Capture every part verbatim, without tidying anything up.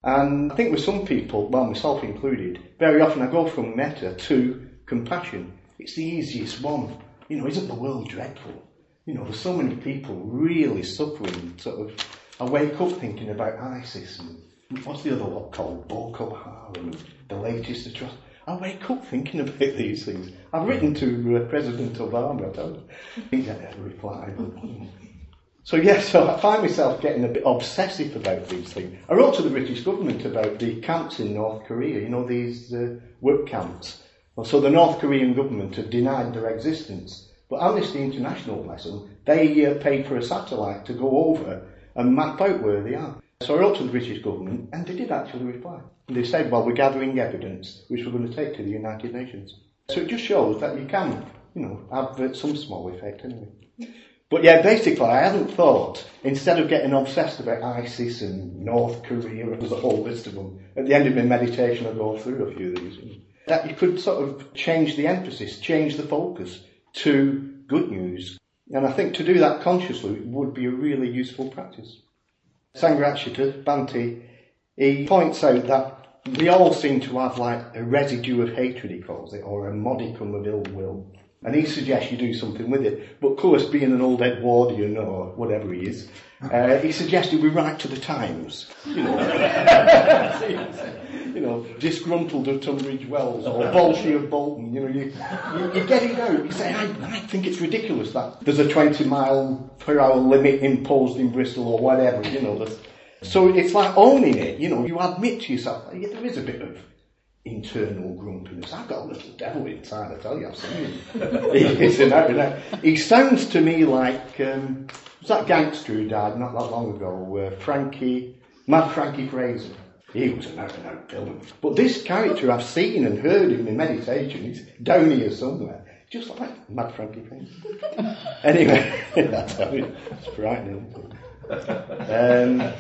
And I think with some people, well, myself included, very often I go from metta to compassion. It's the easiest one. You know, isn't the world dreadful? You know, there's so many people really suffering. Sort of, I wake up thinking about ISIS and what's the other one called? Boko Haram and the latest atrocity. I wake up thinking about these things. I've written to uh, President Obama. I don't think I had a reply. So yes, so I find myself getting a bit obsessive about these things. I wrote to the British government about the camps in North Korea, you know, these uh, work camps. Well, so the North Korean government have denied their existence. But Amnesty International, bless them, they uh, paid for a satellite to go over and map out where they are. So I wrote to the British government, and they did actually reply. And they said, well, we're gathering evidence, which we're going to take to the United Nations. So it just shows that you can, you know, have uh, some small effect anyway. But yeah, basically, I hadn't thought, instead of getting obsessed about ISIS and North Korea, there's a whole list of them, at the end of my meditation I go through a few of these, that you could sort of change the emphasis, change the focus to good news. And I think to do that consciously would be a really useful practice. Sangharakshita, Bhante, he points out that we all seem to have like a residue of hatred, he calls it, or a modicum of ill will. And he suggests you do something with it. But of course, being an old Edwardian or whatever he is, uh, he suggested we write to the Times. You know, you know, disgruntled of Tunbridge Wells or Bolshe of Bolton. You know, you, you, you get it out. You say, I, I think it's ridiculous that there's a twenty mile per hour limit imposed in Bristol or whatever. You know, so it's like owning it. You know, you admit to yourself, yeah, there is a bit of internal grumpiness. I've got a little devil inside, I tell you, I've seen him. It's an out and out. He sounds to me like, um, was that gangster who died not that long ago, uh, Frankie, Mad Frankie Fraser. He was an out and out villain. But this character I've seen and heard him in meditation, he's down here somewhere, just like Mad Frankie Fraser. Anyway, that's how it, it's frightening. Um,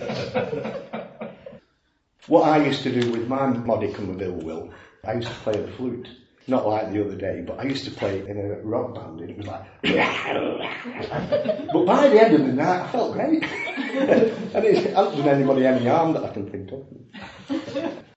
What I used to do with my modicum of ill will, I used to play the flute. Not like the other day, but I used to play in a rock band and it was like... But by the end of the night, I felt great. And it hasn't done anybody any harm that I can think of.